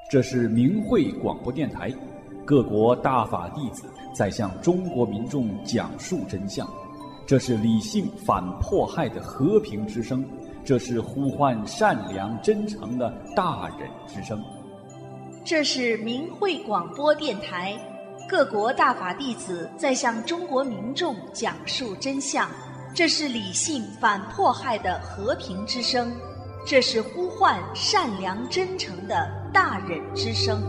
这是明慧广播电台，各国大法弟子在向中国民众讲述真相。这是理性反迫害的和平之声，这是呼唤善良真诚的大人之声。 这是明慧广播电台，各国大法弟子在向中国民众讲述真相。这是理性反迫害的和平之声，这是呼唤善良真诚的大人之声。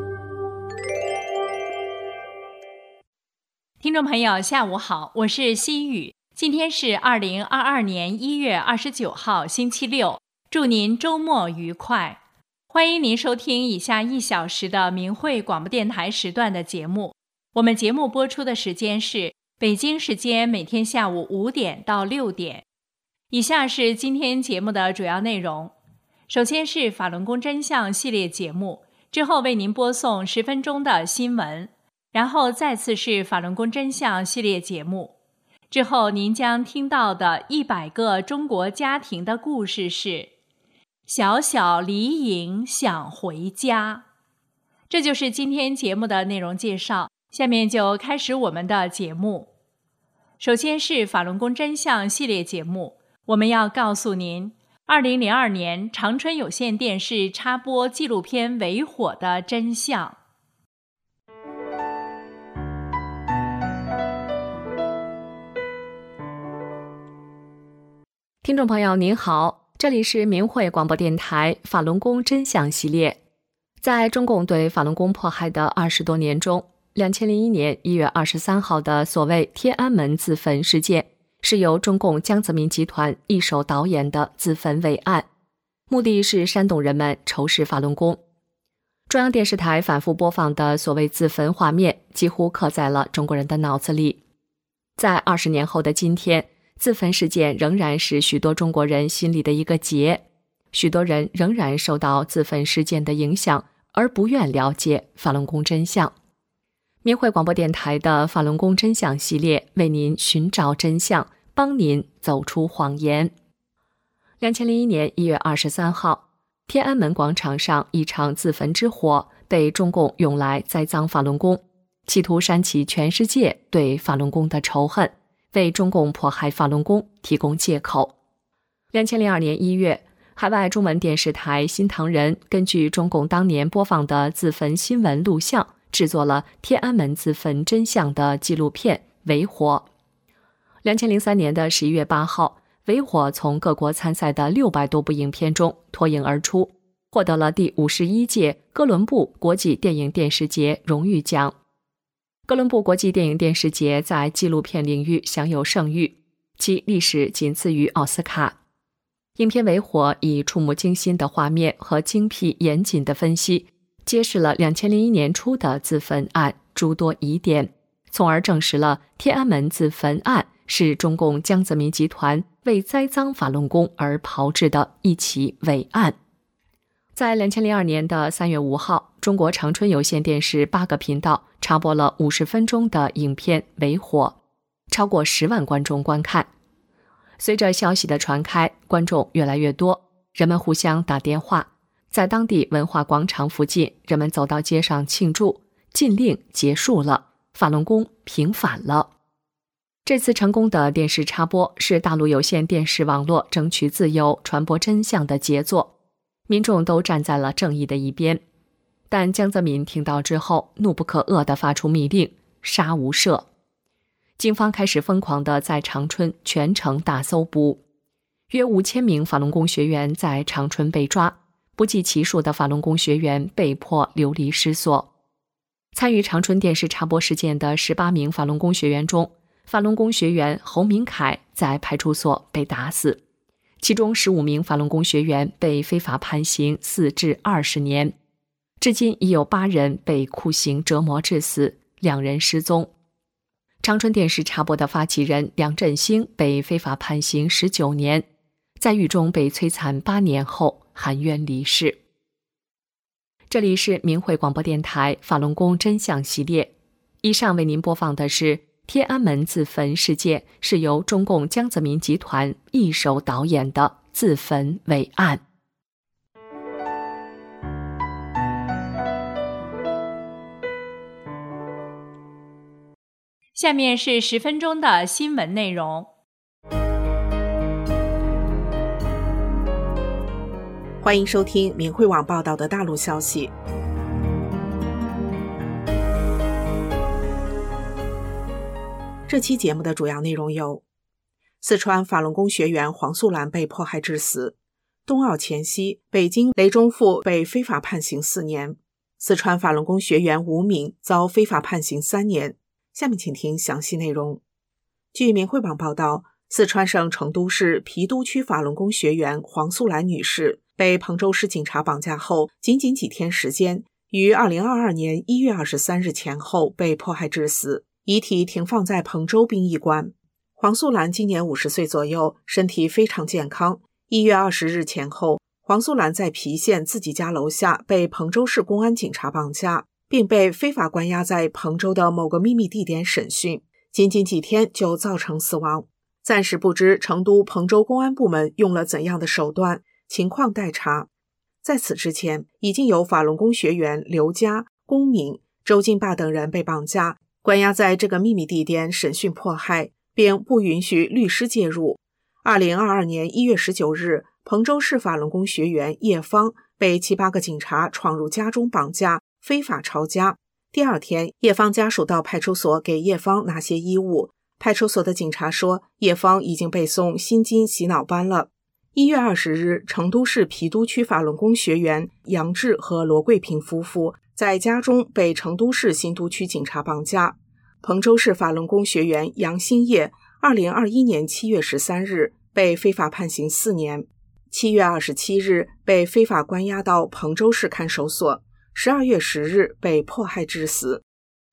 听众朋友下午好，我是西雨，今天是2022年1月29号星期六，祝您周末愉快。欢迎您收听以下1小时的明慧广播电台时段的节目。我们节目播出的时间是北京时间每天下午5点到6点。以下是今天节目的主要内容。首先是法轮功真相系列节目，之后为您播送10分钟的新闻，然后再次是法轮功真相系列节目。之后您将听到的100个中国家庭的故事是小小离营想回家。这就是今天节目的内容介绍，下面就开始我们的节目。首先是法轮功真相系列节目，我们要告诉您2002年长春有线电视插播纪录片为火的真相。 听众朋友您好，这里是明慧广播电台法轮功真相系列。在中共对法轮功迫害的20多年中，2001年1月23号的所谓天安门自焚事件，是由中共江泽民集团一手导演的自焚伪案，目的是煽动人们仇视法轮功。中央电视台反复播放的所谓自焚画面，几乎刻在了中国人的脑子里。在20年后的今天，自焚事件仍然是许多中国人心里的一个结，许多人仍然受到自焚事件的影响，而不愿了解法轮功真相。明慧广播电台的法轮功真相系列为您寻找真相，帮您走出谎言。2001年1月23号，天安门广场上一场自焚之火被中共用来栽赃法轮功，企图煽起全世界对法轮功的仇恨，为中共迫害法轮功提供借口。2002年1月，海外中文电视台新唐人根据中共当年播放的自焚新闻录像，制作了天安门自焚真相的纪录片《为火》。2003年的11月8号，《为火》从各国参赛的600多部影片中脱颖而出，获得了第51届哥伦布国际电影电视节荣誉奖。哥伦布国际电影电视节在纪录片领域享有盛誉，其历史仅次于奥斯卡。影片《为火》以触目惊心的画面和精辟严谨的分析，揭示了2001年初的自焚案诸多疑点，从而证实了天安门自焚案是中共江泽民集团为栽赃法轮功而炮制的一起伪案。在2002年的3月5号，中国长春有线电视8个频道插播了50分钟的影片《为火》，超过10万观众观看。随着消息的传开，观众越来越多，人们互相打电话，在当地文化广场附近，人们走到街上庆祝，禁令结束了，法轮功平反了。这次成功的电视插播是大陆有线电视网络争取自由、传播真相的杰作，民众都站在了正义的一边。但江泽民听到之后，怒不可遏地发出密令，杀无赦。警方开始疯狂地在长春全城大搜捕，约5000名法轮功学员在长春被抓，不计其数的法轮功学员被迫流离失所。参与长春电视插播事件的18名法轮功学员中，法轮功学员侯明凯在派出所被打死，其中15名法轮功学员被非法判刑4至20年，至今已有8人被酷刑折磨致死，2人失踪。长春电视插播的发起人梁振兴被非法判刑19年，在狱中被摧残8年后含冤离世。这里是明慧广播电台法轮功真相系列，以上为您播放的是天安门自焚事件是由中共江泽民集团一手导演的自焚伪案。 下面是10分钟的新闻内容。 欢迎收听明慧网报道的大陆消息。这期节目的主要内容有：四川法轮功学员黄素兰被迫害致死；冬奥前夕，北京雷中富被非法判刑4年；四川法轮功学员吴敏遭非法判刑3年。下面请听详细内容。据明慧网报道，四川省成都市郫都区法轮功学员黄素兰女士被彭州市警察绑架后，仅几天时间，于2022年1月23日前后被迫害致死，遗体停放在彭州殡仪馆。黄素兰今年50岁左右，身体非常健康。1月20日前后，黄素兰在郫县自己家楼下被彭州市公安警察绑架，并被非法关押在彭州的某个秘密地点审讯，仅几天就造成死亡。暂时不知成都、彭州公安部门用了怎样的手段，情况待查。在此之前，已经有法轮功学员刘佳、龚敏、周金霸等人被绑架，关押在这个秘密地点审讯迫害，并不允许律师介入。2022年1月19日，彭州市法轮功学员叶芳被7、8个警察闯入家中绑架，非法抄家。第二天，叶芳家属到派出所给叶芳拿些衣物，派出所的警察说叶芳已经被送心经洗脑班了。1月20日，成都市郫都区法轮功学员杨志和罗桂平夫妇在家中被成都市新都区警察绑架。彭州市法轮功学员杨新业2021年7月13日被非法判刑4年，7月27日被非法关押到彭州市看守所，12月10日被迫害致死。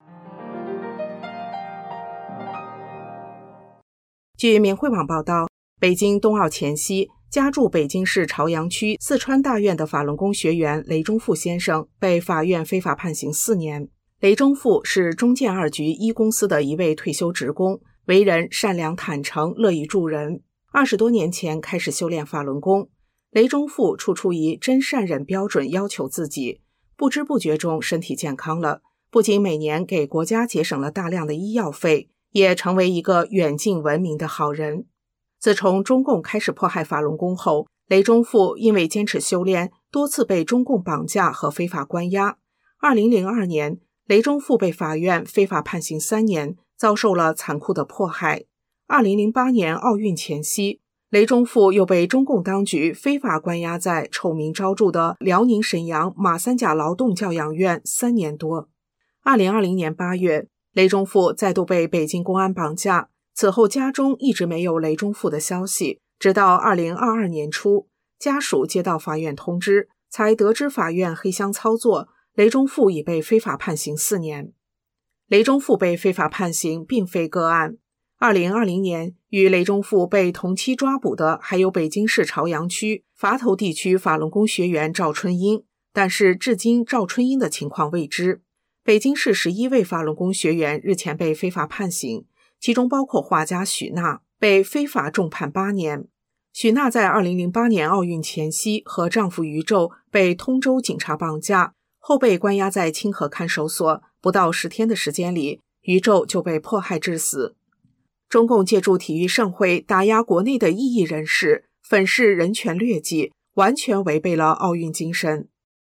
据明慧网报道，北京冬奥前夕，家住北京市朝阳区四川大院的法轮功学员雷中富先生被法院非法判刑4年。雷中富是中建2局1公司的一位退休职工，为人善良坦诚，乐于助人。20多年前开始修炼法轮功，雷中富处以真善忍标准要求自己，不知不觉中身体健康了，不仅每年给国家节省了大量的医药费，也成为一个远近闻名的好人。自从中共开始迫害法轮功后，雷中富因为坚持修炼，多次被中共绑架和非法关押。2002年，雷中富被法院非法判刑3年，遭受了残酷的迫害。2008年奥运前夕，雷中富又被中共当局非法关押在臭名昭著的辽宁沈阳马三甲劳动教养院3年多。2020年8月，雷中富再度被北京公安绑架，此后家中一直没有雷中富的消息，直到2022年初，家属接到法院通知，才得知法院黑箱操作，雷中富已被非法判刑4年。雷中富被非法判刑并非个案。2020年，与雷中富被同期抓捕的还有北京市朝阳区垡头地区法轮功学员赵春英，但是至今赵春英的情况未知。北京市11位法轮功学员日前被非法判刑，其中包括画家许娜，被非法重判8年。许娜在2008年奥运前夕和丈夫于宙被通州警察绑架，后被关押在清河看守所，不到10天的时间里，于宙就被迫害致死。中共借助体育盛会打压国内的异议人士，粉饰人权劣迹，完全违背了奥运精神。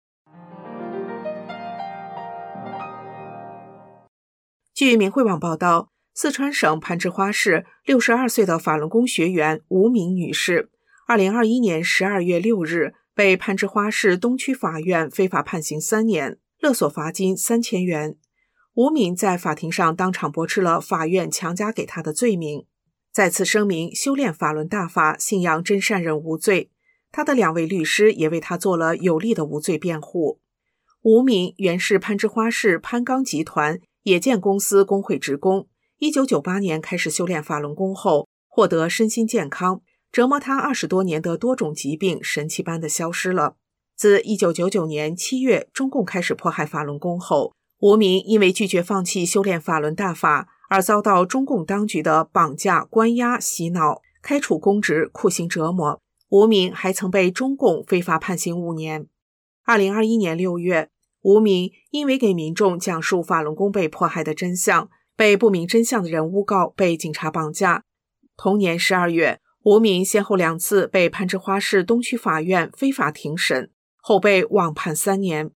据明慧网报道，四川省攀枝花市62岁的法轮功学员吴敏女士，2021年12月6日被攀枝花市东区法院非法判刑3年，勒索罚金3000元。吴敏在法庭上当场驳斥了法院强加给他的罪名，再次声明修炼法轮大法，信仰真善忍无罪。他的2位律师也为他做了有力的无罪辩护。吴敏原是攀枝花市攀钢集团冶建公司工会职工，1998年开始修炼法轮功后，获得身心健康，折磨他20多年的多种疾病神奇般的消失了。自1999年7月中共开始迫害法轮功后，吴敏因为拒绝放弃修炼法轮大法，而遭到中共当局的绑架、关押、洗脑、开除公职、酷刑折磨。吴敏还曾被中共非法判刑5年。2021年6月，吴敏因为给民众讲述法轮功被迫害的真相， 被不明真相的人诬告，被警察绑架。同年12月，吴明先后2次被攀枝花市东区法院非法庭审，后被枉判3年。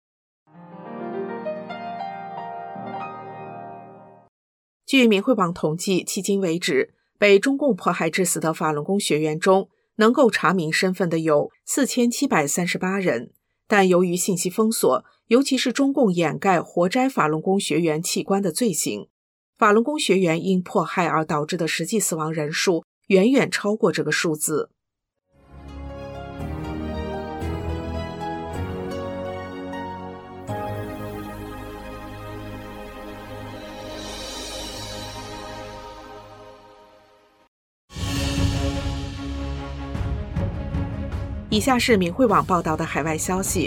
据民汇网统计，迄今为止，被中共迫害致死的法轮功学员中，能够查明身份的有4738人，但由于信息封锁，尤其是中共掩盖活摘法轮功学员器官的罪行，法轮功学员因迫害而导致的实际死亡人数远远超过这个数字。以下是民汇网报道的海外消息，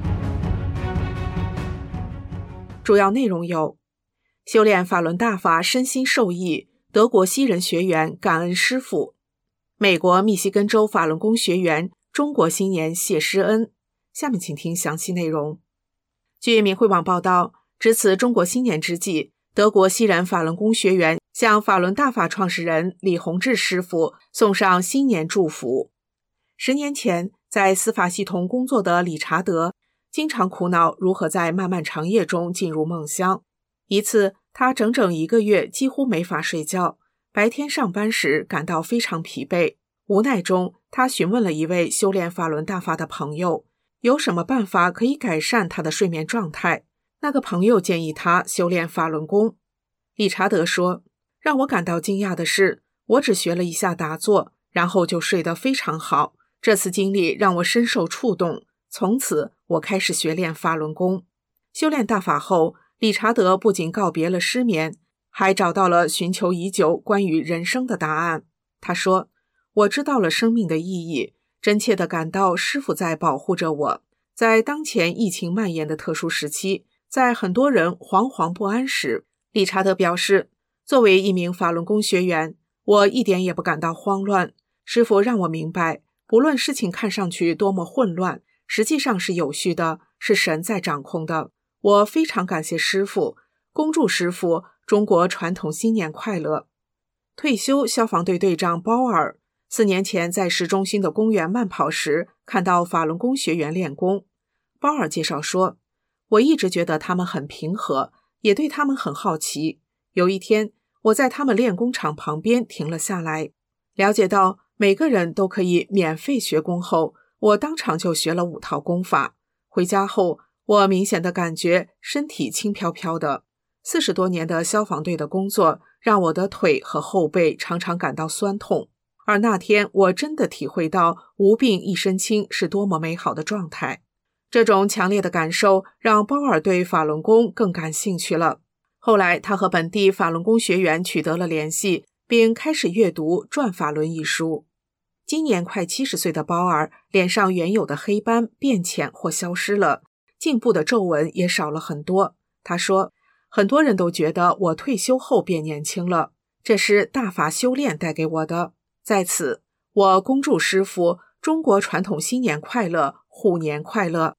主要内容有：修炼法轮大法身心受益，德国西人学员感恩师父；美国密西根州法轮功学员中国新年谢师恩。下面请听详细内容。据民汇网报道，值此中国新年之际，德国西人法轮功学员向法轮大法创始人李洪志师父送上新年祝福。10年前，在司法系统工作的理查德经常苦恼如何在漫漫长夜中进入梦乡。一次，他整整1个月几乎没法睡觉，白天上班时感到非常疲惫。无奈中，他询问了一位修炼法轮大法的朋友，有什么办法可以改善他的睡眠状态。那个朋友建议他修炼法轮功。理查德说，让我感到惊讶的是，我只学了一下打坐，然后就睡得非常好。这次经历让我深受触动，从此我开始学练法轮功。修炼大法后，理查德不仅告别了失眠，还找到了寻求已久关于人生的答案。他说，我知道了生命的意义，真切地感到师父在保护着我。在当前疫情蔓延的特殊时期，在很多人惶惶不安时，理查德表示，作为一名法轮功学员，我一点也不感到慌乱。师父让我明白，不论事情看上去多么混乱，实际上是有序的，是神在掌控的。我非常感谢师父，恭祝师父中国传统新年快乐。退休消防队队长包尔4年前在市中心的公园慢跑时，看到法轮功学员练功。包尔介绍说，我一直觉得他们很平和，也对他们很好奇。有一天，我在他们练功场旁边停了下来，了解到每个人都可以免费学功后，我当场就学了5套功法。回家后，我明显的感觉身体轻飘飘的。40多年的消防队的工作让我的腿和后背常常感到酸痛，而那天我真的体会到无病一身轻是多么美好的状态。这种强烈的感受让包尔对法轮功更感兴趣了。后来他和本地法轮功学员取得了联系，并开始阅读《转法轮》一书。今年快70岁的包尔，脸上原有的黑斑变浅或消失了，颈部的皱纹也少了很多。他说，很多人都觉得我退休后变年轻了，这是大法修炼带给我的。在此，我恭祝师父中国传统新年快乐，虎年快乐。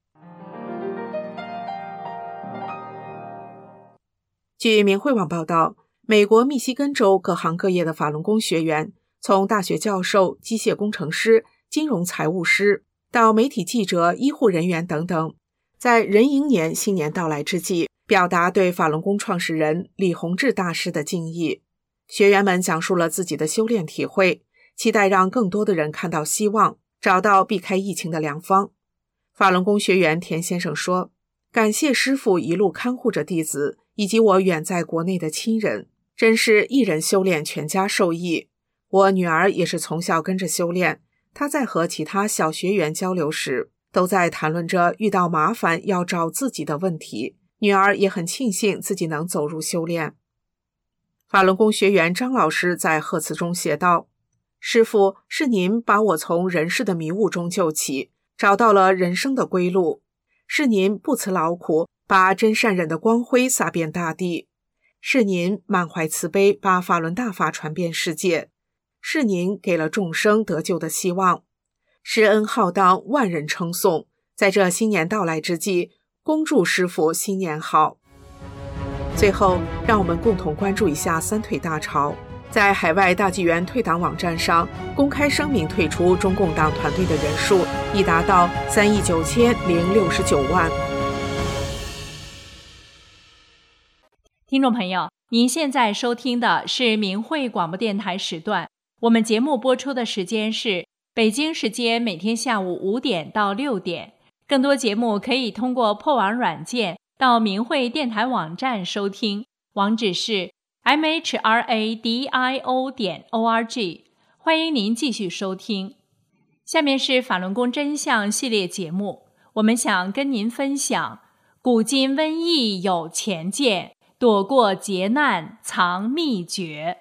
据民汇网报道，美国密西根州各行各业的法轮功学员，从大学教授、机械工程师、金融财务师，到媒体记者、医护人员等等，在壬寅年新年到来之际，表达对法轮功创始人李洪志大师的敬意。学员们讲述了自己的修炼体会，期待让更多的人看到希望，找到避开疫情的良方。法轮功学员田先生说，感谢师父一路看护着弟子以及我远在国内的亲人，真是一人修炼全家受益。我女儿也是从小跟着修炼，她在和其他小学员交流时，都在谈论着遇到麻烦要找自己的问题。女儿也很庆幸自己能走入修炼。法轮功学员张老师在贺词中写道，师父，是您把我从人世的迷雾中救起，找到了人生的归路。是您不辞劳苦，把真善忍的光辉洒遍大地。是您满怀慈悲，把法轮大法传遍世界。是您给了众生得救的希望。施恩浩荡，万人称颂。在这新年到来之际，恭祝师父新年好。 最后，让我们共同关注一下三退大潮。在海外大纪元退党网站上，公开声明退出中共党团队的人数已达到39069万。 听众朋友，您现在收听的是明慧广播电台时段，我们节目播出的时间是北京时间每天下午5点到6点。更多节目可以通过破网软件到明慧电台网站收听，网址是mhradio.org。 欢迎您继续收听。下面是法轮功真相系列节目，我们想跟您分享古今瘟疫有前见，躲过劫难藏秘诀。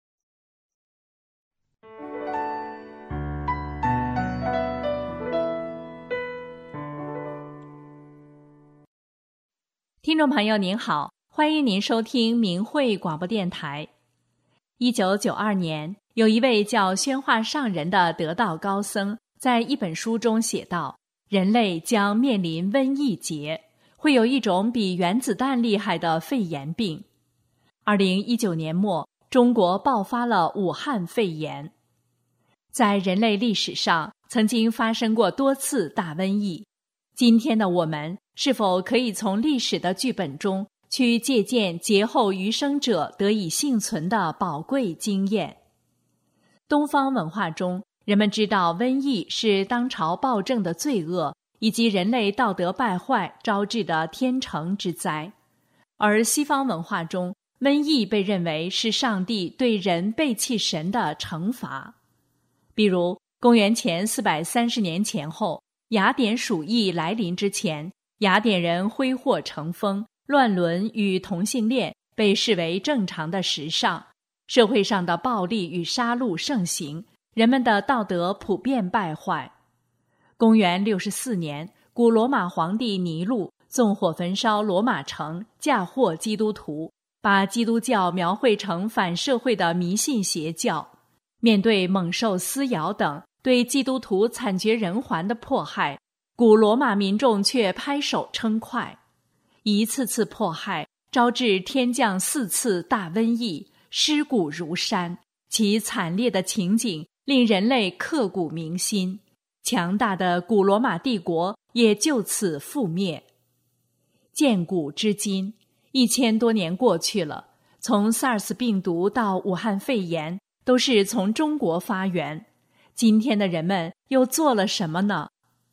听众朋友您好，欢迎您收听明慧广播电台。1992年，有一位叫宣化上人的得道高僧在一本书中写道，人类将面临瘟疫劫，会有一种比原子弹厉害的肺炎病。2019年末，中国爆发了武汉肺炎。在人类历史上，曾经发生过多次大瘟疫。今天的我们是否可以从历史的剧本中去借鉴劫后余生者得以幸存的宝贵经验？东方文化中，人们知道瘟疫是当朝暴政的罪恶，以及人类道德败坏招致的天惩之灾。而西方文化中，瘟疫被认为是上帝对人背弃神的惩罚。比如公元前430年前后，雅典鼠疫来临之前，雅典人挥霍成风，乱伦与同性恋被视为正常的时尚，社会上的暴力与杀戮盛行，人们的道德普遍败坏。公元64年，古罗马皇帝尼禄纵火焚烧罗马城，嫁祸基督徒，把基督教描绘成反社会的迷信邪教。面对猛兽撕咬等对基督徒惨绝人寰的迫害，古罗马民众却拍手称快。一次次迫害招致天降4次大瘟疫，尸骨如山，其惨烈的情景令人类刻骨铭心，强大的古罗马帝国也就此覆灭。建古至今1000多年过去了，从 SARS 病毒到武汉肺炎都是从中国发源。今天的人们又做了什么呢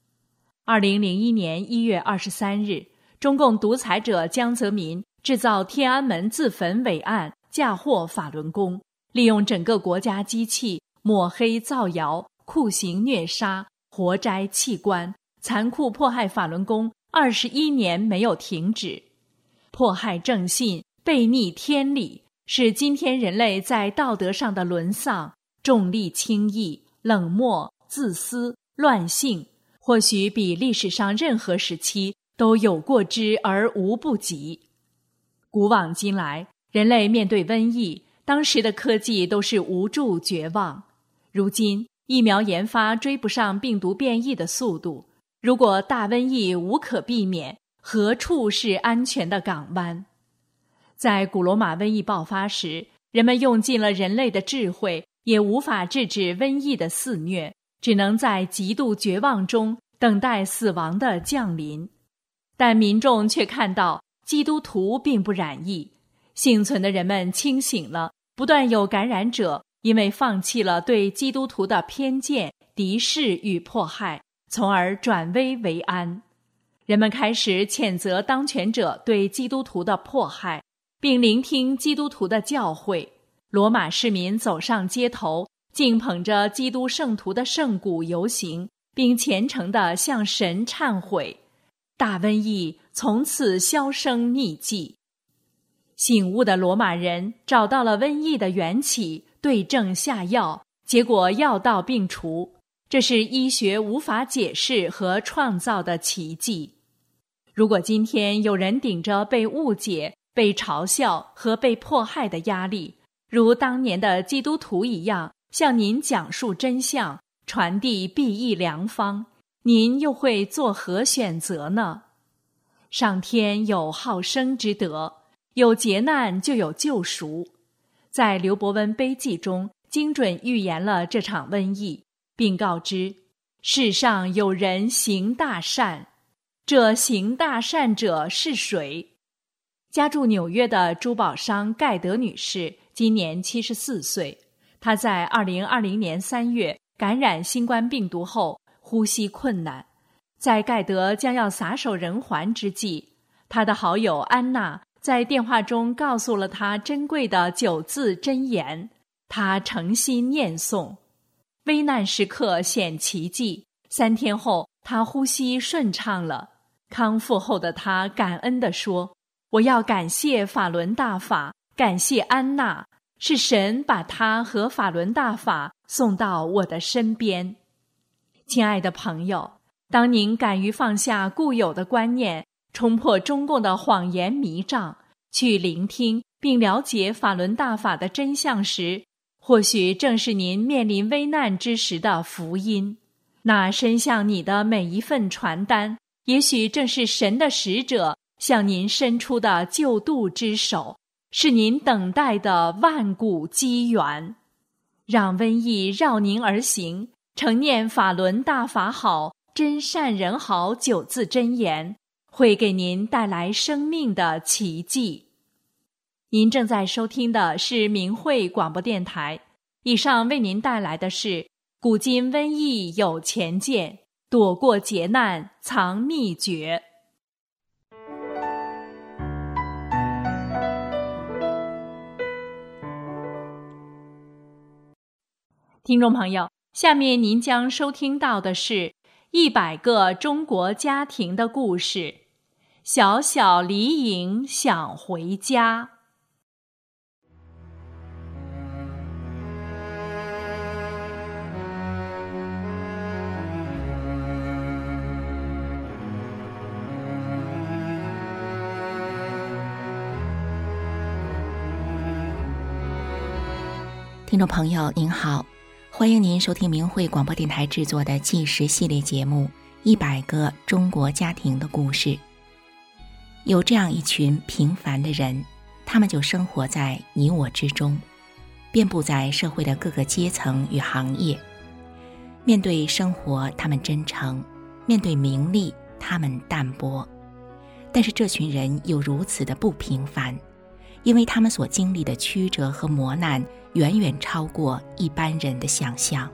？2001年1月23日，中共独裁者江泽民制造天安门自焚伪案，嫁祸法轮功，利用整个国家机器抹黑造谣，酷刑虐杀，活摘器官，残酷迫害法轮功21年没有停止。迫害正信，背逆天理，是今天人类在道德上的沦丧，重利轻义，冷漠、自私、乱性，或许比历史上任何时期都有过之而无不及。古往今来，人类面对瘟疫，当时的科技都是无助绝望。如今，疫苗研发追不上病毒变异的速度，如果大瘟疫无可避免，何处是安全的港湾？在古罗马瘟疫爆发时，人们用尽了人类的智慧，也无法制止瘟疫的肆虐，只能在极度绝望中等待死亡的降临。但民众却看到基督徒并不染疫，幸存的人们清醒了，不断有感染者因为放弃了对基督徒的偏见、敌视与迫害，从而转危为安。人们开始谴责当权者对基督徒的迫害，并聆听基督徒的教诲。罗马市民走上街头，敬捧着基督圣徒的圣骨游行，并虔诚地向神忏悔。大瘟疫从此销声匿迹。醒悟的罗马人找到了瘟疫的缘起，对症下药，结果药到病除。这是医学无法解释和创造的奇迹。如果今天有人顶着被误解、被嘲笑和被迫害的压力，如当年的基督徒一样，向您讲述真相，传递裨益良方，您又会作何选择呢？上天有好生之德， 有劫难就有救赎。在刘伯温碑记中精准预言了这场瘟疫，并告知世上有人行大善，这行大善者是谁？家住纽约的珠宝商盖德女士今年74岁，她在2020年3月感染新冠病毒后呼吸困难，在盖德将要撒手人寰之际，她的好友安娜在电话中告诉了她珍贵的9字真言，她诚心念诵。危难时刻显奇迹，3天后她呼吸顺畅了。康复后的她感恩地说，我要感谢法轮大法，感谢安娜，是神把她和法轮大法送到我的身边。亲爱的朋友，当您敢于放下固有的观念，冲破中共的谎言迷障，去聆听并了解法轮大法的真相时，或许正是您面临危难之时的福音。那伸向你的每一份传单，也许正是神的使者向您伸出的救度之手，是您等待的万古机缘。让瘟疫绕您而行，承念法轮大法好，真善人好9字真言，会给您带来生命的奇迹。您正在收听的是明慧广播电台，以上为您带来的是古今瘟疫有前见，躲过劫难藏秘诀。听众朋友，下面您将收听到的是100个中国家庭的故事。小小李颖想回家。 听众朋友您好，欢迎您收听明慧广播电台制作的纪实系列节目100个中国家庭的故事。有这样一群平凡的人，他们就生活在你我之中，遍布在社会的各个阶层与行业。面对生活他们真诚，面对名利他们淡泊。但是这群人又如此的不平凡，因为他们所经历的曲折和磨难远远超过一般人的想象。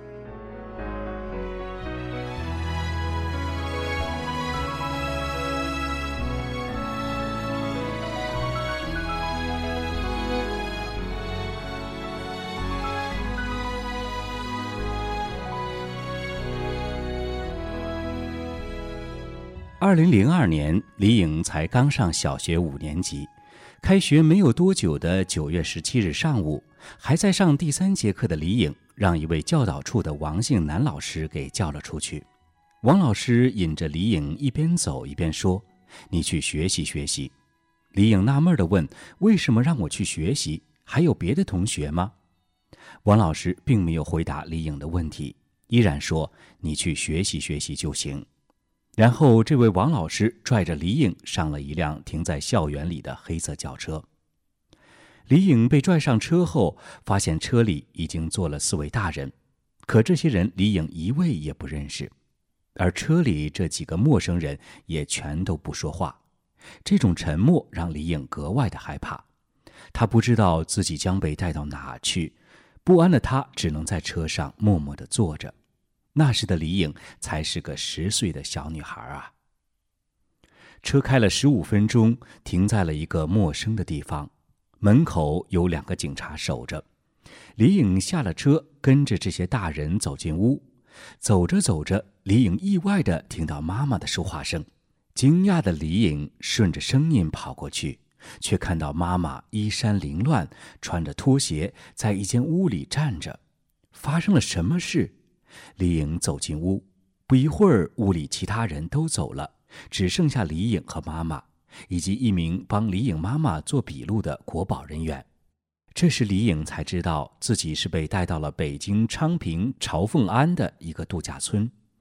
2002年，李颖才刚上小学5年级。开学没有多久的9月17日上午，还在上第3节课的李颖让一位教导处的王姓男老师给叫了出去。王老师引着李颖一边走一边说：“你去学习学习。”李颖纳闷地问：“为什么让我去学习？还有别的同学吗？”王老师并没有回答李颖的问题，依然说：“你去学习学习就行。”然后这位王老师拽着李颖上了一辆停在校园里的黑色轿车。李颖被拽上车后，发现车里已经坐了4位大人，可这些人李颖一位也不认识，而车里这几个陌生人也全都不说话。这种沉默让李颖格外的害怕，他不知道自己将被带到哪去，不安的他只能在车上默默地坐着。那时的李颖才是个10岁的小女孩啊。车开了15分钟，停在了一个陌生的地方，门口有2个警察守着。李颖下了车，跟着这些大人走进屋。走着走着，李颖意外地听到妈妈的说话声。惊讶的李颖顺着声音跑过去，却看到妈妈衣衫凌乱，穿着拖鞋，在一间屋里站着。发生了什么事？李颖走进屋，不一会儿，屋里其他人都走了，只剩下李颖和妈妈，以及一名帮李颖妈妈做笔录的国保人员。这时李颖才知道自己是被带到了北京昌平朝凤安的一个度假村。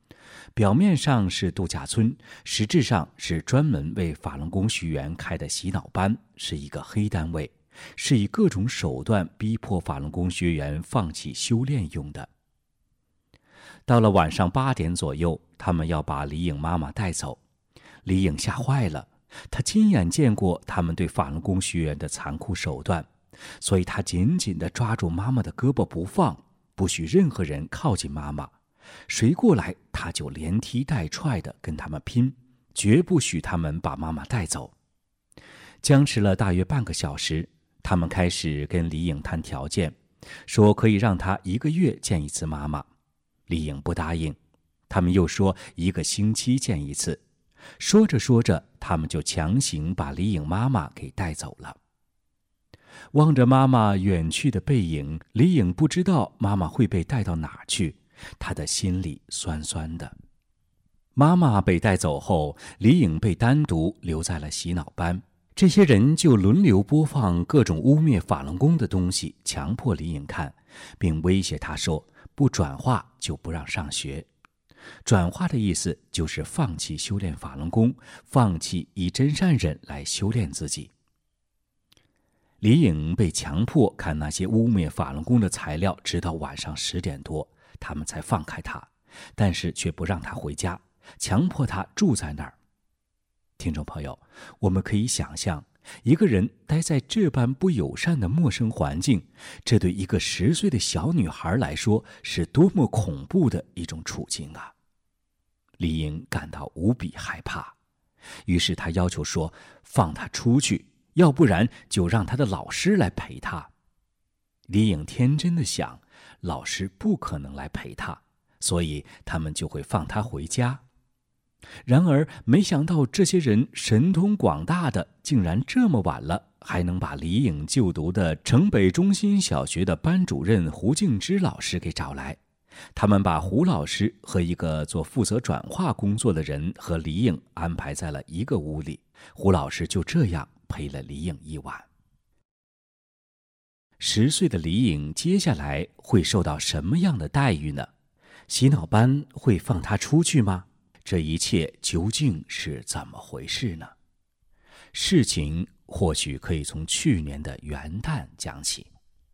表面上是度假村，实质上是专门为法轮功学员开的洗脑班，是一个黑单位，是以各种手段逼迫法轮功学员放弃修炼用的。到了晚上8点左右，他们要把李颖妈妈带走。李颖吓坏了，她亲眼见过他们对法轮功学员的残酷手段，所以她紧紧地抓住妈妈的胳膊不放，不许任何人靠近妈妈。谁过来，她就连踢带踹地跟他们拼，绝不许他们把妈妈带走。僵持了大约半个小时，他们开始跟李颖谈条件，说可以让她1个月见一次妈妈。李颖不答应，他们又说1个星期见一次。说着说着，他们就强行把李颖妈妈给带走了。望着妈妈远去的背影，李颖不知道妈妈会被带到哪儿去，她的心里酸酸的。妈妈被带走后，李颖被单独留在了洗脑班，这些人就轮流播放各种污蔑法轮功的东西，强迫李颖看，并威胁她说不转化就不让上学。转化的意思就是放弃修炼法轮功，放弃以真善忍来修炼自己。李颖被强迫看那些污蔑法轮功的材料，直到晚上10点多，他们才放开他，但是却不让他回家，强迫他住在那儿。听众朋友，我们可以想象，一个人待在这般不友善的陌生环境，这对一个10岁的小女孩来说是多么恐怖的一种处境啊！李颖感到无比害怕，于是她要求说放她出去，要不然就让她的老师来陪她。李颖天真的想，老师不可能来陪她，所以他们就会放她回家。然而没想到这些人神通广大的，竟然这么晚了还能把李颖就读的城北中心小学的班主任胡敬之老师给找来。他们把胡老师和一个做负责转化工作的人和李颖安排在了一个屋里，胡老师就这样陪了李颖1晚。10岁的李颖接下来会受到什么样的待遇呢？洗脑班会放她出去吗？这一切究竟是怎么回事呢？事情或许可以从去年的元旦讲起。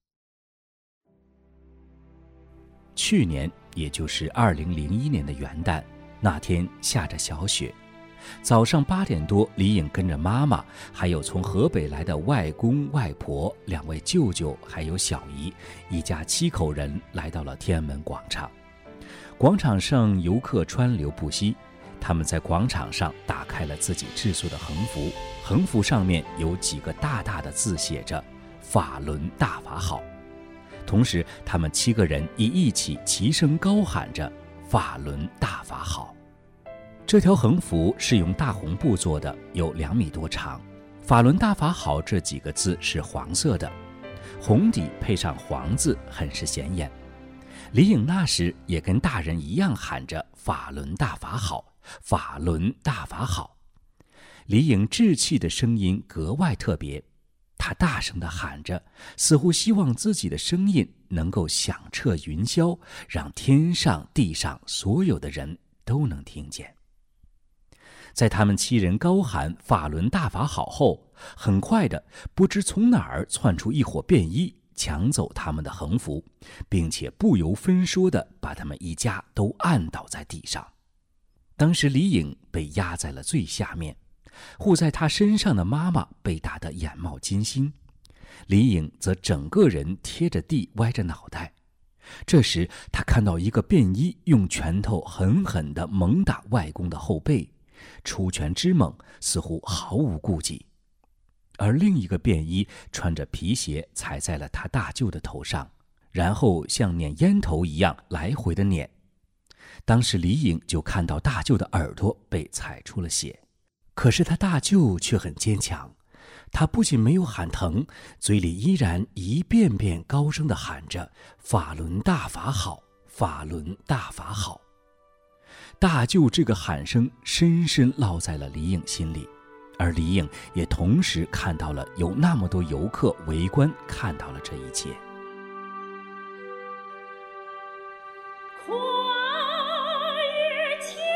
去年，也就是2001年的元旦，那天下着小雪。早上8点多，李颖跟着妈妈，还有从河北来的外公外婆、2位舅舅，还有小姨，一家7口人来到了天安门广场。广场上游客川流不息，他们在广场上打开了自己制作的横幅，横幅上面有几个大大的字写着“法轮大法好”。同时他们7个人一起齐声高喊着“法轮大法好”。这条横幅是用大红布做的，有2米多长，“法轮大法好”这几个字是黄色的，红底配上黄字，很是显眼。李颖那时也跟大人一样喊着“法轮大法好，法轮大法好”。李颖稚气的声音格外特别，她大声地喊着，似乎希望自己的声音能够响彻云霄，让天上地上所有的人都能听见。在他们7人高喊“法轮大法好”后，很快的，不知从哪儿窜出一伙便衣，抢走他们的横幅，并且不由分说地把他们一家都按倒在地上。当时李颖被压在了最下面，护在她身上的妈妈被打得眼冒金星，李颖则整个人贴着地歪着脑袋。这时她看到一个便衣用拳头狠狠地猛打外公的后背，出拳之猛，似乎毫无顾忌。而另一个便衣穿着皮鞋踩在了他大舅的头上，然后像捻烟头一样来回的捻。当时李颖就看到大舅的耳朵被踩出了血，可是他大舅却很坚强，他不仅没有喊疼，嘴里依然一遍遍高声地喊着“法轮大法好，法轮大法好”。大舅这个喊声深深烙在了李颖心里，而李颖也同时看到了有那么多游客围观，看到了这一切。 跨越千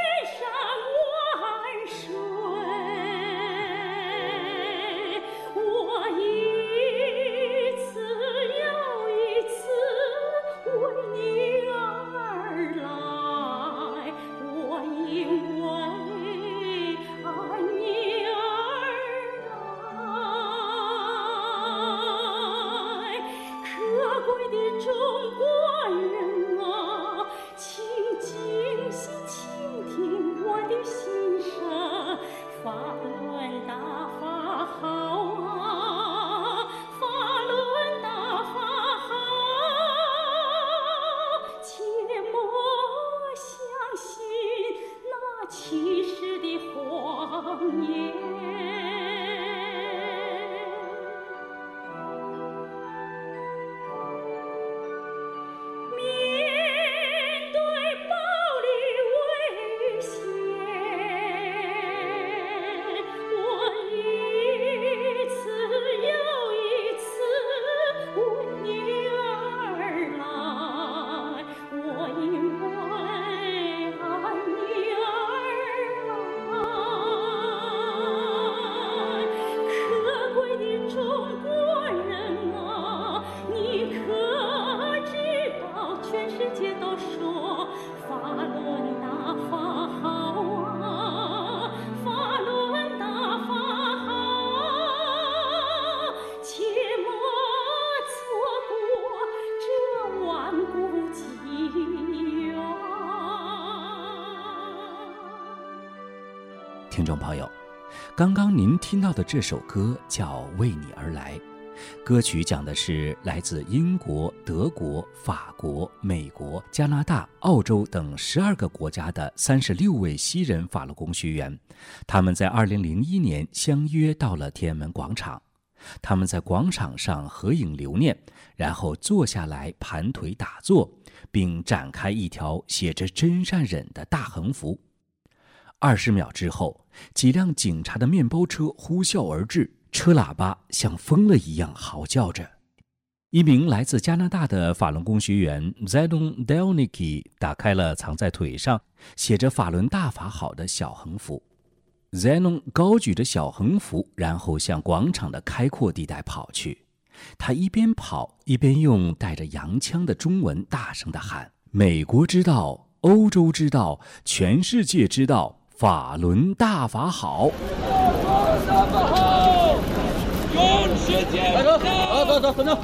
听众朋友，刚刚您听到的这首歌叫《为你而来》，歌曲讲的是来自英国、德国、法国、美国、加拿大、澳洲等12个国家的36位西人法轮功学员，他们在2001年相约到了天安门广场。他们在广场上合影留念，然后坐下来盘腿打坐，并展开一条写着真善忍的大横幅。20秒之后，几辆警察的面包车呼啸而至，车喇叭像疯了一样嚎叫着。一名来自加拿大的法轮功学员 Zenon Delnicki 打开了藏在腿上写着法轮大法好的小横幅。Zenon 高举着小横幅，然后向广场的开阔地带跑去。他一边跑一边用带着洋腔的中文大声地喊：美国知道，欧洲知道，全世界知道，法轮大法好！ 大法好！永世界！走，走，走，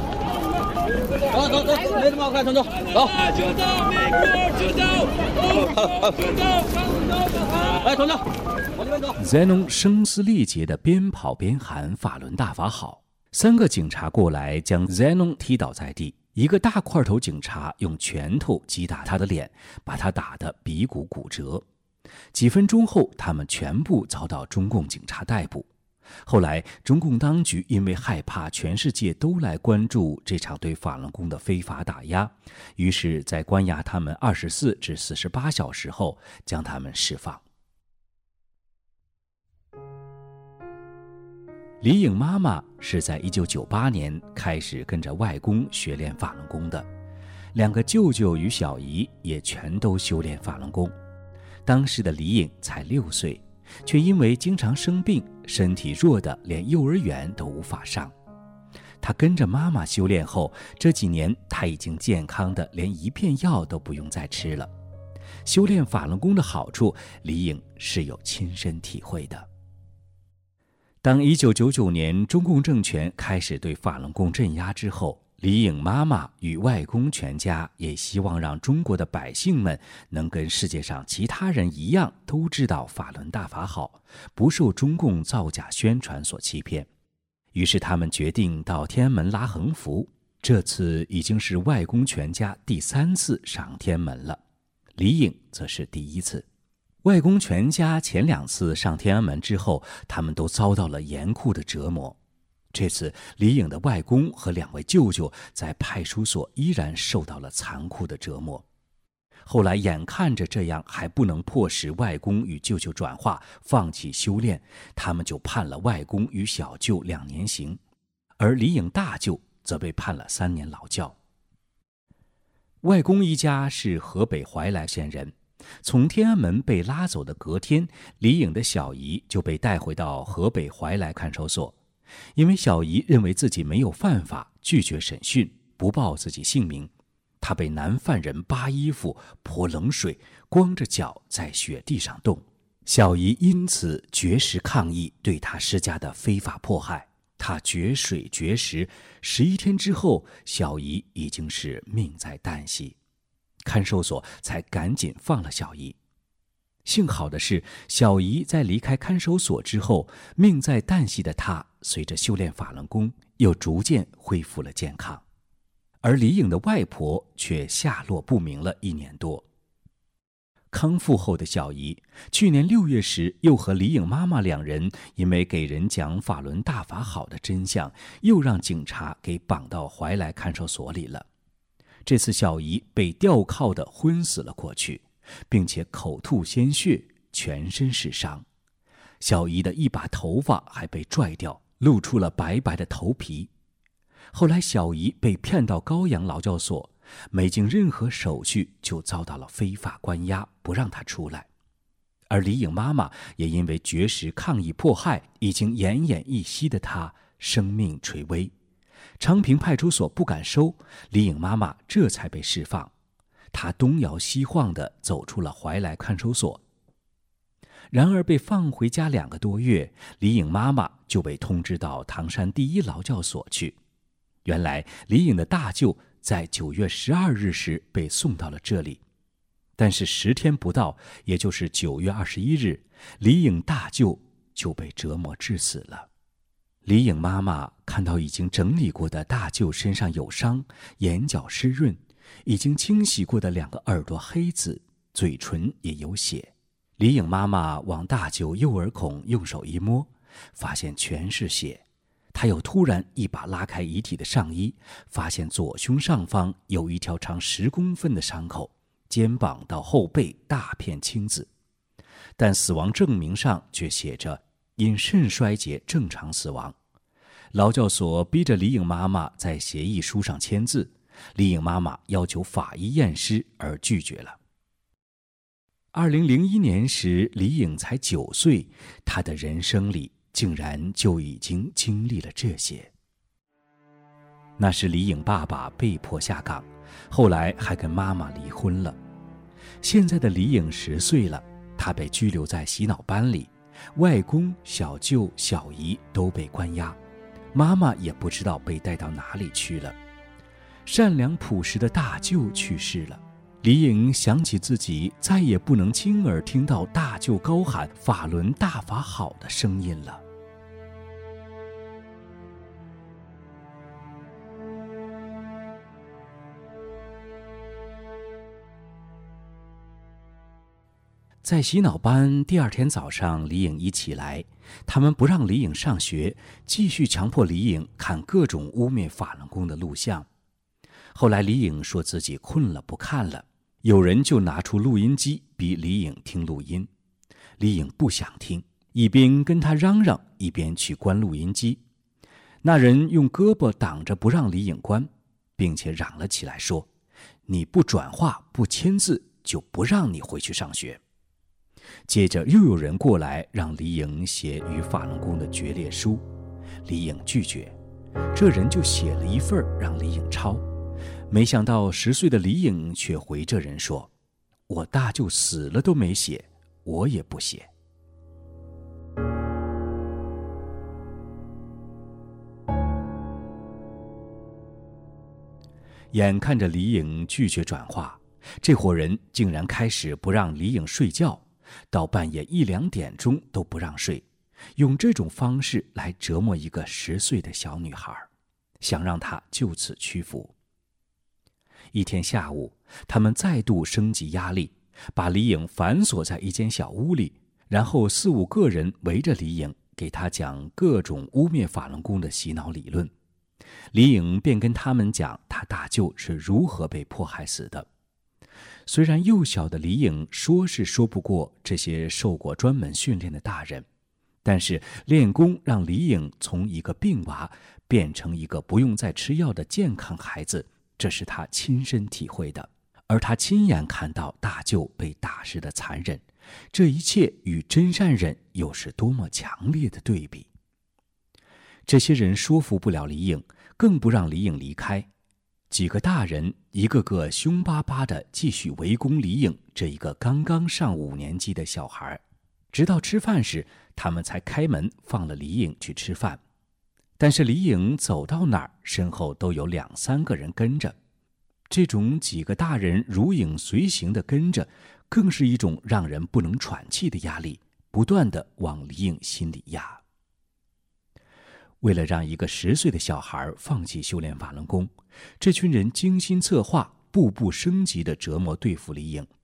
没什么好看，走，走。就到美国，就到欧洲，就到广东，来，同志，往这边走。 Zenon 声嘶力竭地边跑边喊法轮大法好。3个警察过来将 Zenon 踢倒在地，一个大块头警察用拳头击打他的脸，把他打得鼻骨骨折。几分钟后，他们全部遭到中共警察逮捕。后来，中共当局因为害怕全世界都来关注这场对法轮功的非法打压，于是在关押他们24至48小时后，将他们释放。李颖妈妈是在1998年开始跟着外公学练法轮功的，2个舅舅与小姨也全都修炼法轮功。当时的李颖才6岁，却因为经常生病，身体弱得连幼儿园都无法上。她跟着妈妈修炼后，这几年她已经健康的连一片药都不用再吃了。修炼法轮功的好处，李颖是有亲身体会的。当1999年中共政权开始对法轮功镇压之后，李颖妈妈与外公全家也希望让中国的百姓们能跟世界上其他人一样，都知道法轮大法好，不受中共造假宣传所欺骗。于是他们决定到天安门拉横幅，这次已经是外公全家第3次上天安门了，李颖则是第1次。外公全家前2次上天安门之后，他们都遭到了严酷的折磨。这次李颖的外公和2位舅舅在派出所依然受到了残酷的折磨。后来眼看着这样还不能迫使外公与舅舅转化放弃修炼，他们就判了外公与小舅2年刑，而李颖大舅则被判了3年劳教。外公一家是河北怀来县人，从天安门被拉走的隔天，李颖的小姨就被带回到河北怀来看守所。因为小姨认为自己没有犯法，拒绝审讯，不报自己姓名，她被男犯人扒衣服、泼冷水，光着脚在雪地上冻。小姨因此绝食抗议对她施加的非法迫害，她绝水绝食，11天之后，小姨已经是命在旦夕，看守所才赶紧放了小姨。幸好的是，小姨在离开看守所之后，命在旦夕的她随着修炼法轮功又逐渐恢复了健康，而李颖的外婆却下落不明了1年多。 康复后的小姨，去年6月时又和李颖妈妈两人因为给人讲法轮大法好的真相，又让警察给绑到怀来看守所里了。这次小姨被吊铐的昏死了过去，并且口吐鲜血，全身是伤。小姨的一把头发还被拽掉，露出了白白的头皮。后来小姨被骗到高阳劳教所，没经任何手续就遭到了非法关押，不让她出来。而李颖妈妈也因为绝食抗议迫害，已经奄奄一息的她生命垂危。昌平派出所不敢收，李颖妈妈这才被释放。她东摇西晃地走出了怀来看守所。然而被放回家2个多月，李颖妈妈就被通知到唐山第一劳教所去。原来李颖的大舅在9月12日时被送到了这里，但是10天不到，也就是9月21日，李颖大舅就被折磨致死了。李颖妈妈看到已经整理过的大舅身上有伤，眼角湿润，已经清洗过的2个耳朵黑紫，嘴唇也有血。李颖妈妈往大舅右耳孔用手一摸，发现全是血。她又突然一把拉开遗体的上衣，发现左胸上方有一条长10公分的伤口，肩膀到后背大片青紫，但死亡证明上却写着因肾衰竭正常死亡。劳教所逼着李颖妈妈在协议书上签字，李颖妈妈要求法医验尸而拒绝了。2001年时，李颖才9岁，她的人生里竟然就已经经历了这些。那是李颖爸爸被迫下岗，后来还跟妈妈离婚了。现在的李颖10岁了，她被拘留在洗脑班里，外公、小舅、小姨都被关押，妈妈也不知道被带到哪里去了。善良朴实的大舅去世了，李颖想起自己再也不能亲耳听到大舅高喊法轮大法好的声音了。在洗脑班第2天早上，李颖一起来，他们不让李颖上学，继续强迫李颖看各种污蔑法轮功的录像。后来李颖说自己困了不看了，有人就拿出录音机逼李颖听录音。李颖不想听，一边跟他嚷嚷，一边去关录音机。那人用胳膊挡着不让李颖关，并且嚷了起来说：“你不转化不签字，就不让你回去上学。”接着又有人过来让李颖写与法轮功的决裂书，李颖拒绝，这人就写了一份让李颖抄。没想到10岁的李颖却回这人说：“我大舅死了都没写，我也不写。”眼看着李颖拒绝转化，这伙人竟然开始不让李颖睡觉，到半夜1、2点钟都不让睡，用这种方式来折磨一个10岁的小女孩，想让她就此屈服。一天下午，他们再度升级压力，把李颖反锁在一间小屋里，然后4、5个人围着李颖，给她讲各种污蔑法轮功的洗脑理论。李颖便跟他们讲她大舅是如何被迫害死的。虽然幼小的李颖说是说不过这些受过专门训练的大人，但是练功让李颖从一个病娃变成一个不用再吃药的健康孩子，这是他亲身体会的。而他亲眼看到大舅被打时的残忍，这一切与真善忍又是多么强烈的对比。这些人说服不了李颖，更不让李颖离开。几个大人一个个凶巴巴地继续围攻李颖这一个刚刚上5年级的小孩，直到吃饭时，他们才开门放了李颖去吃饭。但是李颖走到哪儿，身后都有2、3个人跟着。这种几个大人如影随形地跟着，更是一种让人不能喘气的压力，不断地往李颖心里压。为了让一个10岁的小孩放弃修炼法轮功，这群人精心策划，步步升级地折磨对付李颖。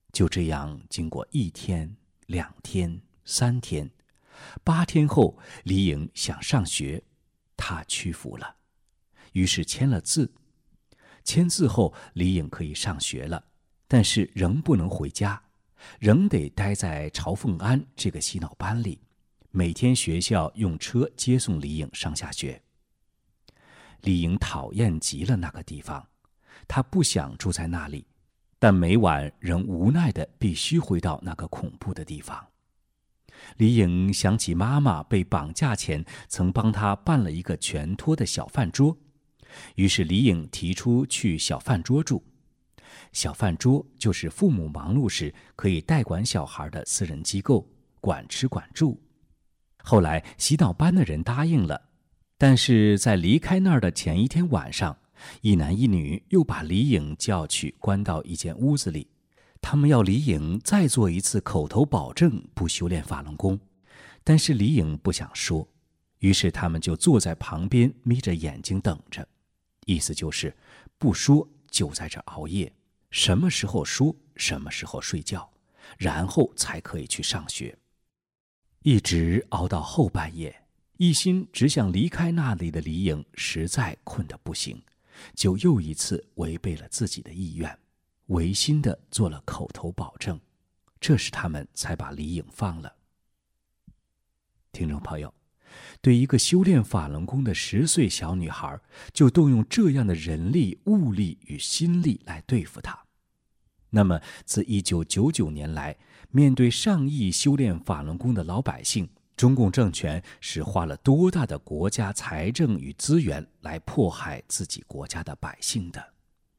就这样，经过1天、2天、3天，8天后，李颖想上学，她屈服了，于是签了字。签字后，李颖可以上学了，但是仍不能回家，仍得待在朝凤庵这个洗脑班里，每天学校用车接送李颖上下学。李颖讨厌极了那个地方，她不想住在那里，但每晚仍无奈地必须回到那个恐怖的地方。李颖想起妈妈被绑架前曾帮她办了一个全托的小饭桌，于是李颖提出去小饭桌住。小饭桌就是父母忙碌时可以代管小孩的私人机构，管吃管住。后来洗脑班的人答应了，但是在离开那儿的前1天晚上，一男一女又把李颖叫去关到一间屋子里，他们要李颖再做一次口头保证不修炼法轮功，但是李颖不想说，于是他们就坐在旁边眯着眼睛等着，意思就是不说就在这熬夜，什么时候说什么时候睡觉，然后才可以去上学。一直熬到后半夜，一心只想离开那里的李颖实在困得不行，就又一次违背了自己的意愿，违心地做了口头保证，这时他们才把李颖放了。听众朋友，对一个修炼法轮功的10岁小女孩，就动用这样的人力、物力与心力来对付她，那么自1999年来，面对上亿修炼法轮功的老百姓，中共政权是花了多大的国家财政与资源来迫害自己国家的百姓的？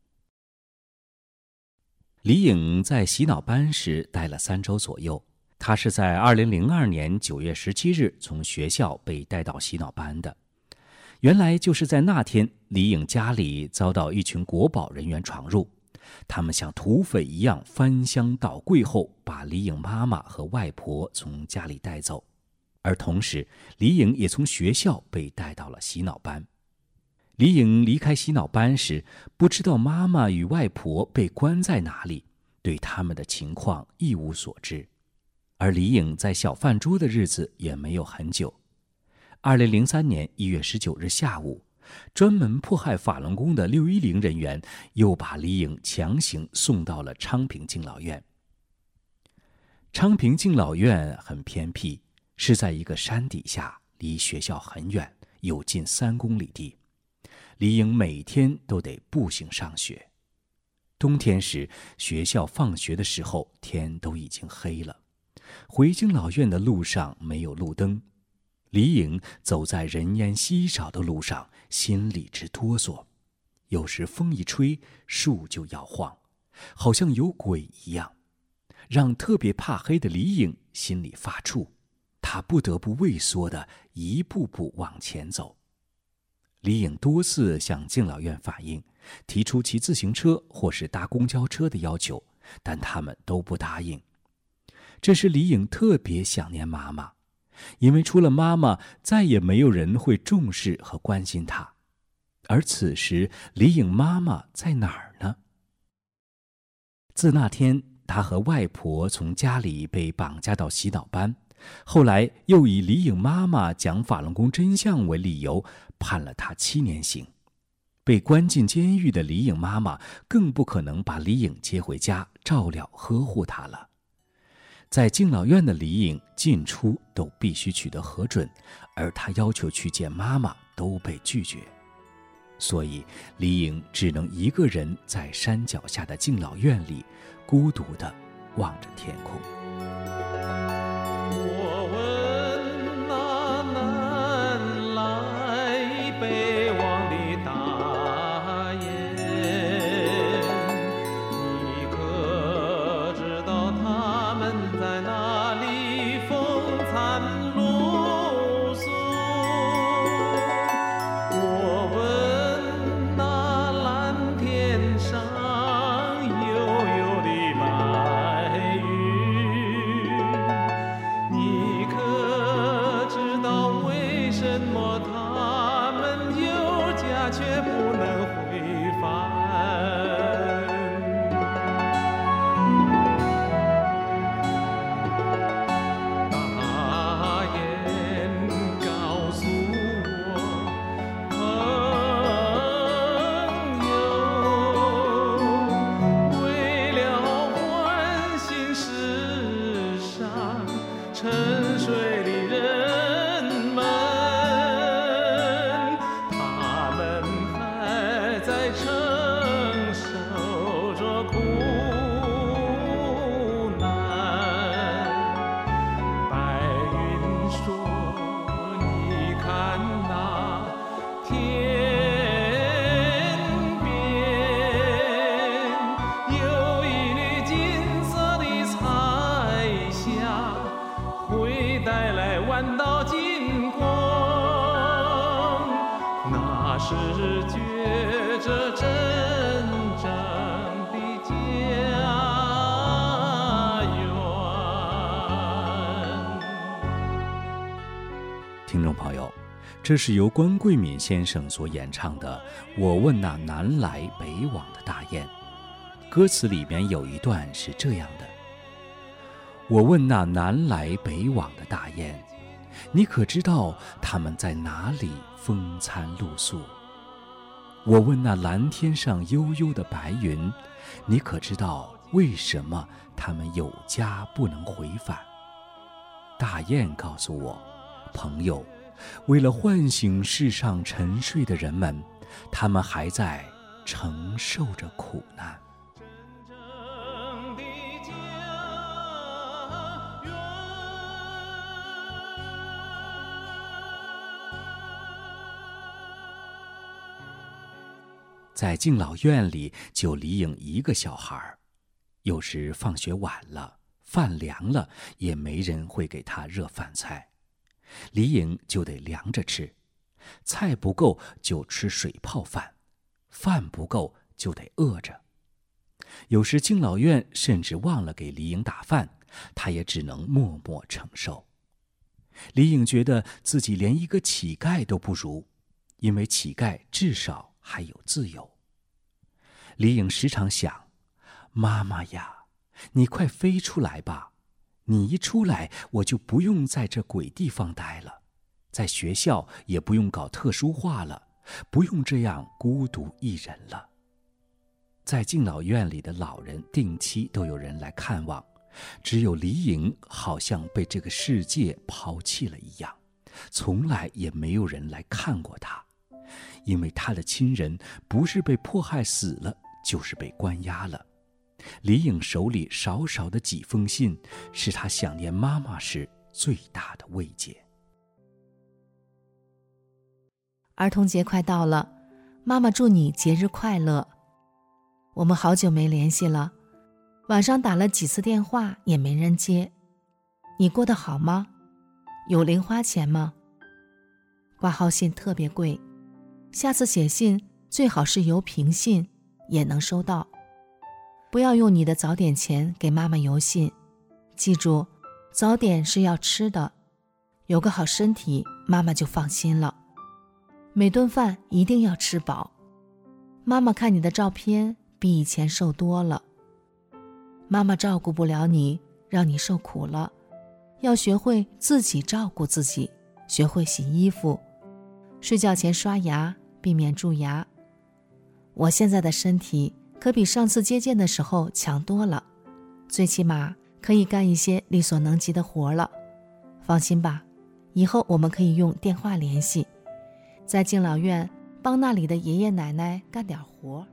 李颖在洗脑班时待了3周左右，她是在2002年9月17日从学校被带到洗脑班的。原来就是在那天，李颖家里遭到一群国保人员闯入，他们像土匪一样翻箱倒柜后，把李颖妈妈和外婆从家里带走，而同时李颖也从学校被带到了洗脑班。李颖离开洗脑班时，不知道妈妈与外婆被关在哪里，对他们的情况一无所知。而李颖在小饭桌的日子也没有很久。2003年1月19日下午，专门迫害法轮功的610人员又把李颖强行送到了昌平敬老院。昌平敬老院很偏僻，是在一个山底下，离学校很远，有近3公里地。李颖每天都得步行上学。冬天时，学校放学的时候，天都已经黑了。回敬老院的路上没有路灯，李颖走在人烟稀少的路上，心里直哆嗦。有时风一吹，树就摇晃，好像有鬼一样，让特别怕黑的李颖心里发怵。他不得不畏缩地一步步往前走。李颖多次向敬老院反映，提出骑自行车或是搭公交车的要求，但他们都不答应。这时李颖特别想念妈妈，因为除了妈妈，再也没有人会重视和关心她。而此时李颖妈妈在哪儿呢？自那天她和外婆从家里被绑架到洗脑班，后来又以李颖妈妈讲法轮功真相为理由，判了她7年刑。被关进监狱的李颖妈妈更不可能把李颖接回家照料呵护她了。在敬老院的李颖进出都必须取得核准，而她要求去见妈妈都被拒绝，所以李颖只能一个人在山脚下的敬老院里孤独地望着天空。 我问那南来北往的大雁，你可知道他们在哪里风餐露宿？我问那蓝天上悠悠的白云， 沉睡的人们，他们还在承受着苦难。白云说：“你看那天边有一缕金色的彩霞，会带来万道金光。那是觉着真正的家园。” 听众朋友，这是由关桂敏先生所演唱的《我问那南来北往的大雁》。歌词里面有一段是这样的：我问那南来北往的大雁，你可知道它们在哪里风餐露宿？我问那蓝天上悠悠的白云，你可知道为什么它们有家不能回返？大雁告诉我，朋友，为了唤醒世上沉睡的人们，他们还在承受着苦难。在敬老院里就李颖一个小孩，有时放学晚了，饭凉了，也没人会给他热饭菜，李颖就得凉着吃，菜不够就吃水泡饭，饭不够就得饿着。有时敬老院甚至忘了给李颖打饭，他也只能默默承受。李颖觉得自己连一个乞丐都不如，因为乞丐至少还有自由。李颖时常想，妈妈呀，你快飞出来吧，你一出来我就不用在这鬼地方待了，在学校也不用搞特殊化了，不用这样孤独一人了。在敬老院里的老人定期都有人来看望，只有李颖好像被这个世界抛弃了一样，从来也没有人来看过他，因为他的亲人不是被迫害死了，就是被关押了。李颖手里少少的几封信，是他想念妈妈时最大的慰藉。 儿童节快到了，妈妈祝你节日快乐。我们好久没联系了，晚上打了几次电话也没人接。你过得好吗？有零花钱吗？挂号信特别贵，下次写信最好是邮平信，也能收到。不要用你的早点钱给妈妈邮信，记住，早点是要吃的，有个好身体，妈妈就放心了。每顿饭一定要吃饱。妈妈看你的照片比以前瘦多了。妈妈照顾不了你，让你受苦了，要学会自己照顾自己，学会洗衣服，睡觉前刷牙，避免蛀牙。我现在的身体可比上次接见的时候强多了，最起码可以干一些力所能及的活了。放心吧，以后我们可以用电话联系，在敬老院帮那里的爷爷奶奶干点活。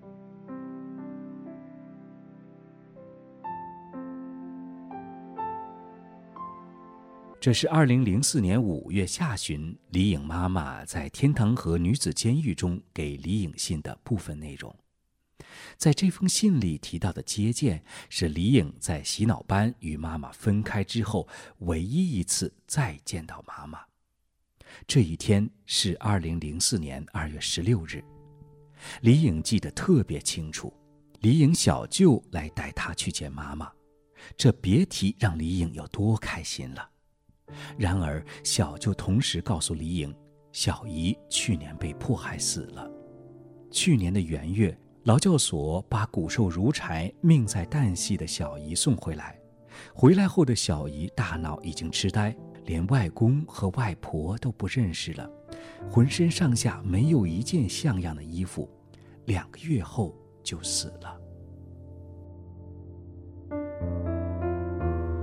这是2004年5月下旬，李颖妈妈在天堂河女子监狱中给李颖信的部分内容。在这封信里提到的接见，是李颖在洗脑班与妈妈分开之后唯一一次再见到妈妈。这一天是2004年2月16日，李颖记得特别清楚，李颖小舅来带她去见妈妈，这别提让李颖有多开心了。然而小舅同时告诉李颖，小姨去年被迫害死了。去年的元月，劳教所把骨瘦如柴命在旦夕的小姨送回来，回来后的小姨大脑已经痴呆，连外公和外婆都不认识了，浑身上下没有一件像样的衣服，2个月后就死了。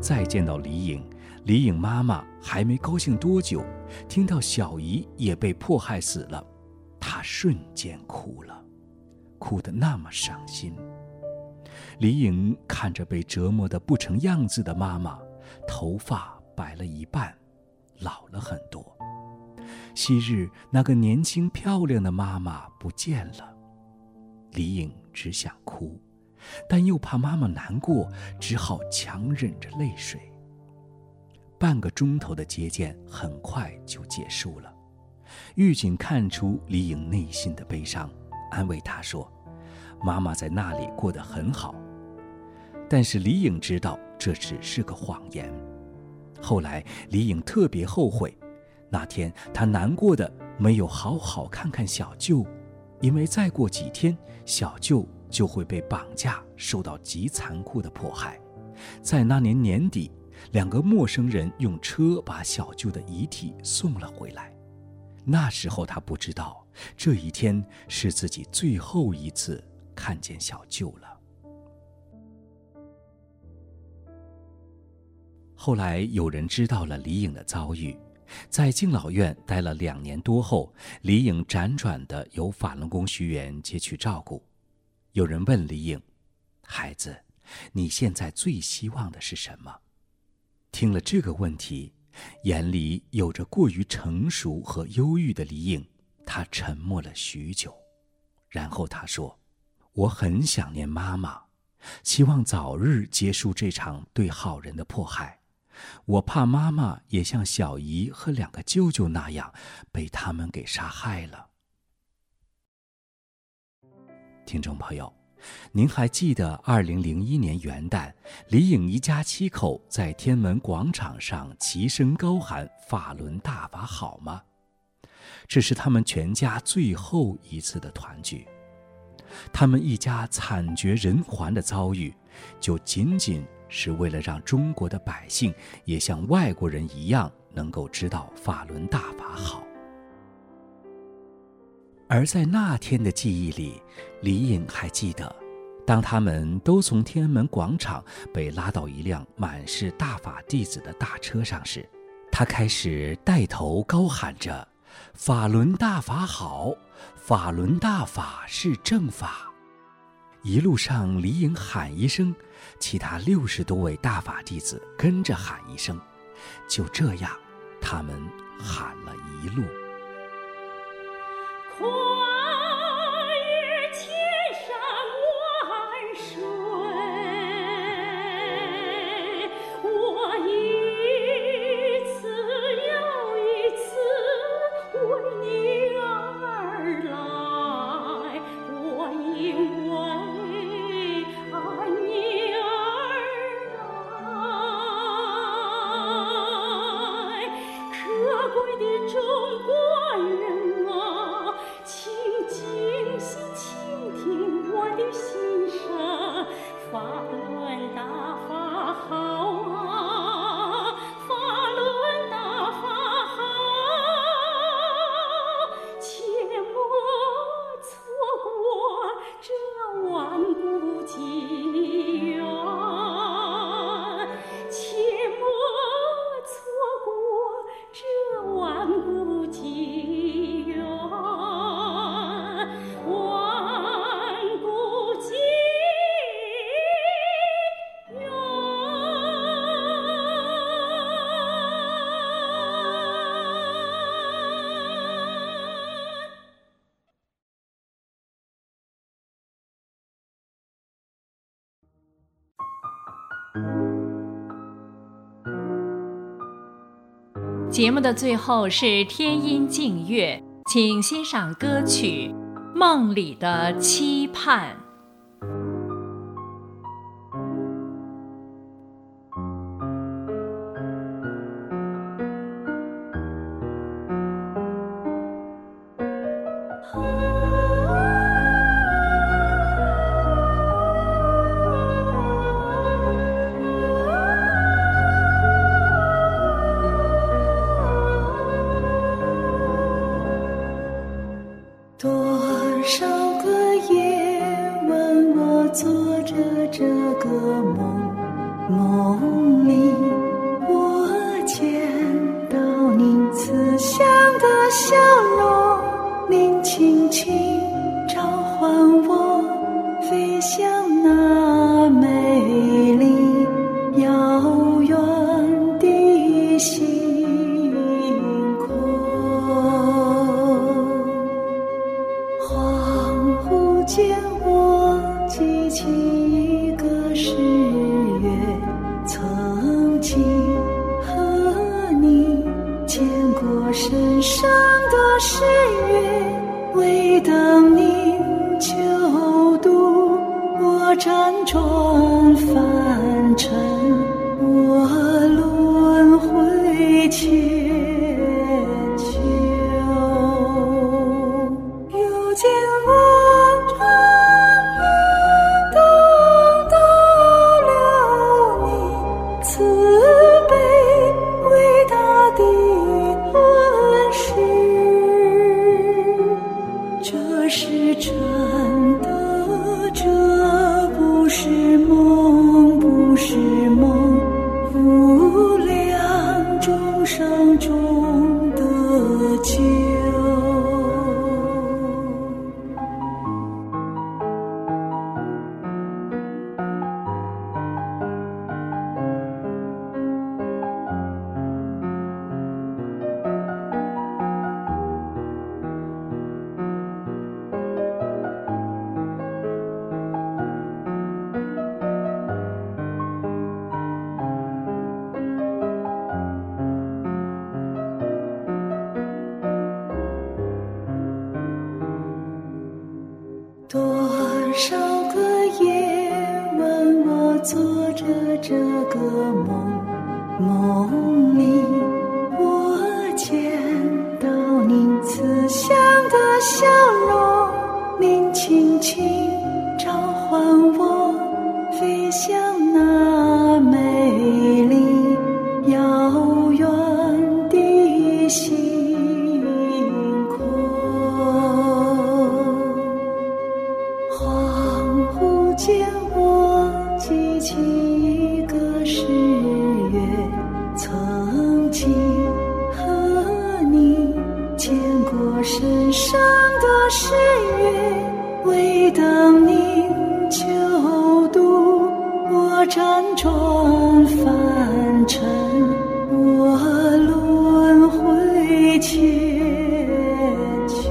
再见到李颖，李颖妈妈还没高兴多久，听到小姨也被迫害死了，她瞬间哭了，哭得那么伤心。李颖看着被折磨得不成样子的妈妈，头发白了一半，老了很多。昔日那个年轻漂亮的妈妈不见了，李颖只想哭，但又怕妈妈难过，只好强忍着泪水。半个钟头的接见很快就结束了，狱警看出李颖内心的悲伤，安慰她说，妈妈在那里过得很好。但是李颖知道这只是个谎言。后来李颖特别后悔，那天她难过的没有好好看看小舅，因为再过几天小舅就会被绑架，受到极残酷的迫害。在那年年底，2个陌生人用车把小舅的遗体送了回来。那时候她不知道，这一天是自己最后一次看见小舅了。后来有人知道了李颖的遭遇，在敬老院待了2年多后，李颖辗转地由法轮功学员接去照顾。有人问李颖，孩子，你现在最希望的是什么？听了这个问题，眼里有着过于成熟和忧郁的李颖，她沉默了许久，然后她说，我很想念妈妈，希望早日结束这场对好人的迫害。我怕妈妈也像小姨和2个舅舅那样被他们给杀害了。听众朋友，您还记得2001年元旦，李颖一家7口在天安门广场上齐声高喊法轮大法好吗？这是他们全家最后一次的团聚。他们一家惨绝人寰的遭遇，就仅仅是为了让中国的百姓也像外国人一样能够知道法轮大法好。而在那天的记忆里，李颖还记得，当他们都从天安门广场被拉到一辆满是大法弟子的大车上时，他开始带头高喊着，法轮大法好，法轮大法是正法。一路上李颖喊一声，其他60多位大法弟子跟着喊一声，就这样他们喊了一路。 跨越千山万水，我一次又一次为你而来，我因为爱你而来，可贵的中国人啊，请静心倾听我的心声，法轮大法好啊，法轮大法好，切莫错过这万古机缘，切莫错过这万古机缘，万古机缘。 节目的最后是天音静乐，请欣赏歌曲《梦里的期盼》。 多少个夜心宽。恍惚间我记起一个誓约，曾经和你牵过深深的誓约，为等您就渡我辗转凡尘，我轮回千秋。又见我长夜等到了你，慈悲伟大的恩师，这是真的，这不是梦，不是梦，无量众生中的救。多少个夜晚，我做着这个梦，梦里我见到您慈祥的笑容，您轻轻召唤我，飞向那美丽遥远的星空。恍惚间我记起一个誓约，曾经和你牵过深深的誓约，为等您就渡我辗转凡尘，我轮回千秋。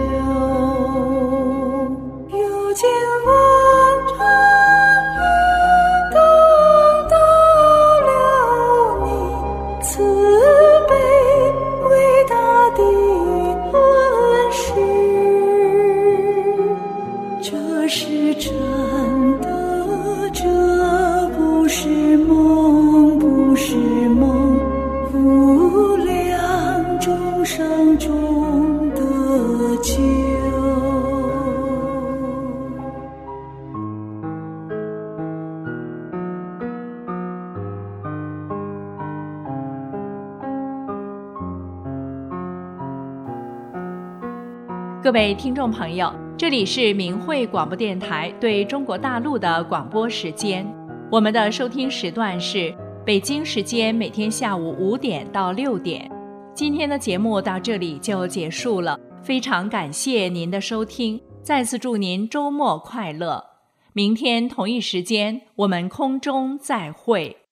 又见我长夜等到了你，慈悲伟大的恩师，这是真的，这不是梦，不是梦，无量众生中的救。 各位听众朋友，这里是明慧广播电台对中国大陆的广播时间，我们的收听时段是北京时间每天下午5点到6点。今天的节目到这里就结束了，非常感谢您的收听，再次祝您周末快乐。明天同一时间我们空中再会。